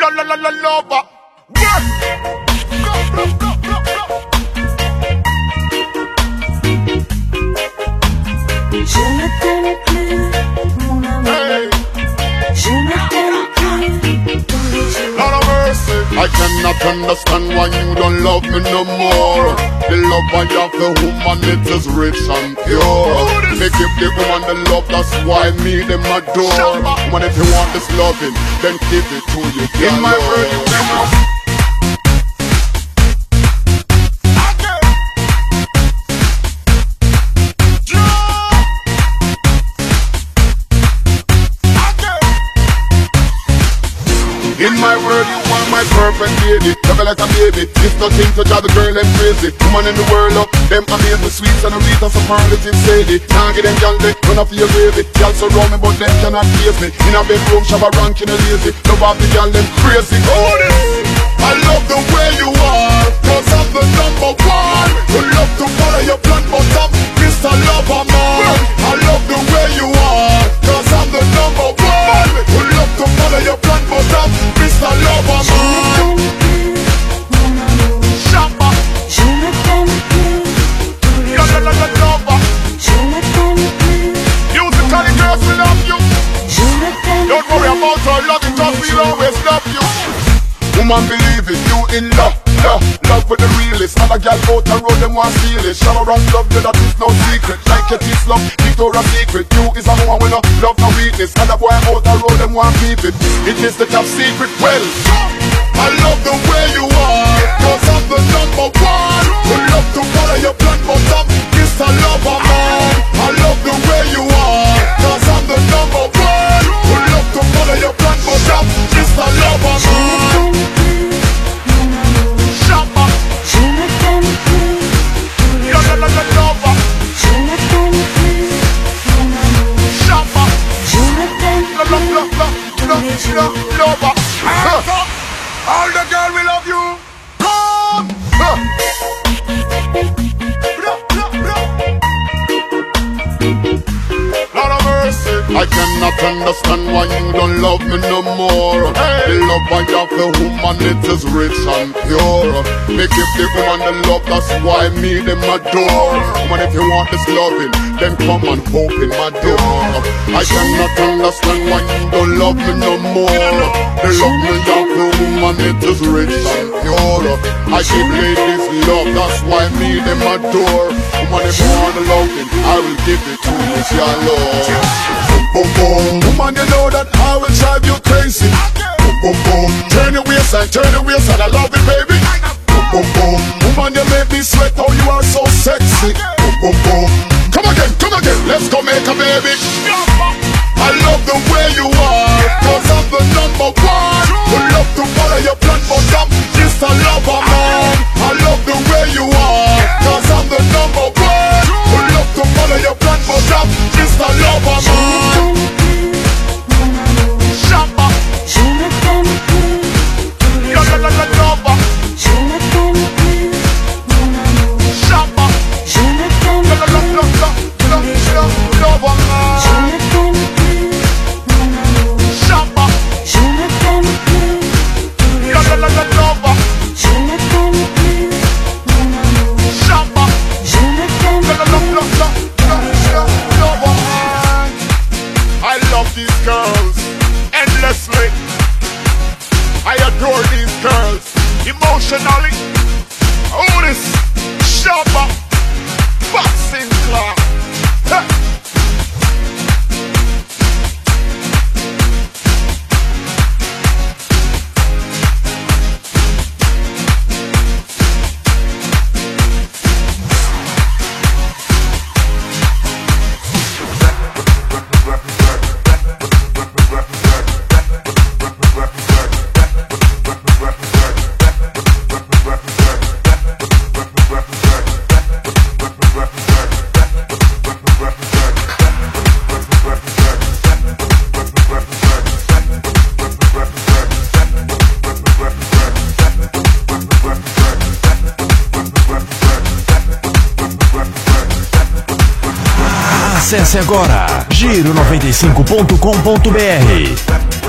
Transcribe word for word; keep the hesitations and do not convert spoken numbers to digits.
La la la la lover. Work. Go, go, go, go, go. Je ne t'aime plus, mon amour. Hey. Je ne t'aime plus tous les jours. Lord of mercy. I cannot understand why you don't love me no more. The love I have for woman, it is rich and pure. Me give the woman the love, that's why me them adore. Woman, if you want this loving, then give it to you. In my world, you never. In my world, you are my perfect lady. Love you like a baby. It's nothing to drive the girl them crazy. Woman in the world, up, them amaze me sweet and a Rita superlative sadie. Can't get them gal they run off your gravy. Gal surround me, but them cannot face me. In a bedroom, shabba ranking a lazy. Love off the gal them crazy. Oh, this. I love the way you are, cause I'm the number one. You love to follow your plan, but I'm Mister Lover Man. I love the way you are, cause I'm the number one. You love to follow your plan, but I'm Mister Lover Man. Shabba. Je ne t'aime plus tous les La la la la lover. Je ne t'aime plus. Musically girls, we love you. Je ne t'aime Don't worry about our love, because we'll always love you. Woman, believe it, you in love, love, love with the realest. Other gal out the road, them want steal it. Shallow and love you, that is no secret. Like it is love, Victoria's Secret. You is a woman with no love, no weakness. Other boy out the road, them want keep it. It is the top secret. Well, I love the way you are, cause I'm the number one. You love to follow your plan, but I'm Mister Lover Man. I love the way you are, cause I'm the number one. You love to follow your plan, but I'm Mister Lover Man. Shabba. Je ne t'aime plus tous les La la la la lover. Je ne t'aime plus, mon amour. Shabba. Je ne t'aime La la la la plus la tous les la jours. lover. Huh. All the girl we love you. Come. Huh. Bra, bra, bra. Lord of mercy. I cannot understand why you don't love me no more. Hey. The love I have for woman, it is rich and pure. Me give the woman the love, that's why me them adore. Woman, if you want this loving, then come and open my door. I cannot understand why you don't love me no more. The love me have for woman, it is rich and pure. I give ladies love, that's why me them adore. Woman, if you want the loving, I will give it to you, your love. Boom, boom, woman, you know that I will drive you crazy. Boom, boom, boom, turn your waist and turn your waist and I love it, baby. Boom, boom, boom, woman, you make me sweat, oh, you are so sexy. Boom, boom, boom, come again, come again, let's go make a baby. I love the way you are, cause I'm the number one. You love to follow your plan, but I'm Mister Lover Man. I love the way you are, cause I'm the number one. You love to follow your plan, but I'm Mister Lover Man. Shabba. Je ne t'aime plus tous les La la la la lover. Je ne t'aime plus, mon amour. Shabba. Je ne t'aime La la la la la la la lover Je man. ne t'aime plus, mon amour. Shabba. Je ne t'aime plus tous les La la la la lover. Je ne t'aime plus, mon amour. Shabba. Je ne t'aime La la la la la la la lover man. I love these girls endlessly. I adore these girls emotionally. Oh, this Shabba boxing club. Huh. Acesse agora giro noventa e cinco ponto com ponto br.